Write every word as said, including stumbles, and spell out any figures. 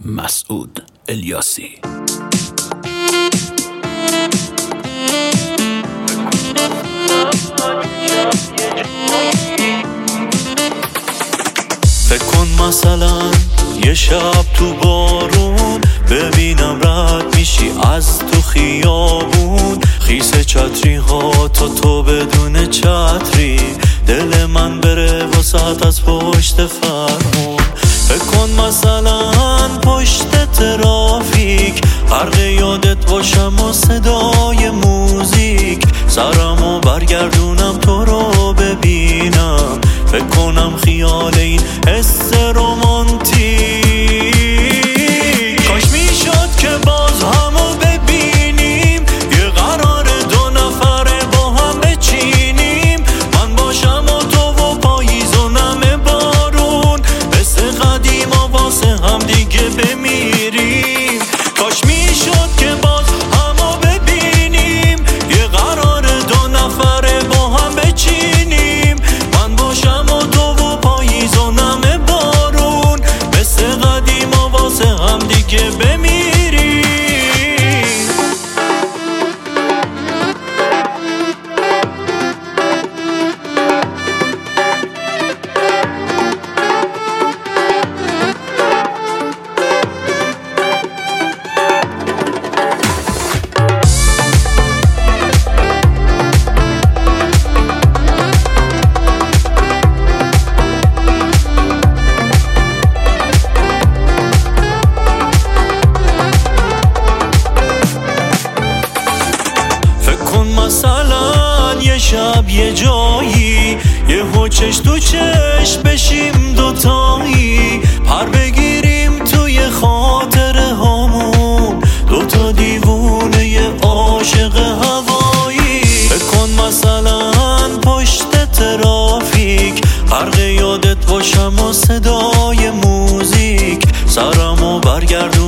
مسعود الیاسی. فکر کن مثلا یه شب تو بارون ببینم رد میشی از تو خیابون، خیس چتری ها تا تو بدون چتری، دل من بره وسط از پشت فرمون. فکر کن مثلا پشت ترافیک غرق یادت باشم و صدای موزیک، سرمو برگردونم تو رو ببینم، فکر کنم خیال این حس رومانتیک. کاش میشد که باز همو ببینیم، یه قرار دو نفره با هم بچینیم، من باشم و تو و پاییز و نم بارون، مثل قدیما واسه هم دیگه بمیریم. کاش میشد که باز همو ببینیم، یه قرار دو نفره با هم بچینیم، من باشم و تو و پاییز و نم بارون، مثل قدیما واسه هم دیگه بمیریم. مثلا یه شب یه جایی، یه چش تو چش بشیم دوتایی، پر بگیریم توی خاطره هامون، دوتا دیوونه یه عاشق هوایی. فکر کن مثلا پشت ترافیک غرق یادت باشم و صدای موزیک، سرمو برگردون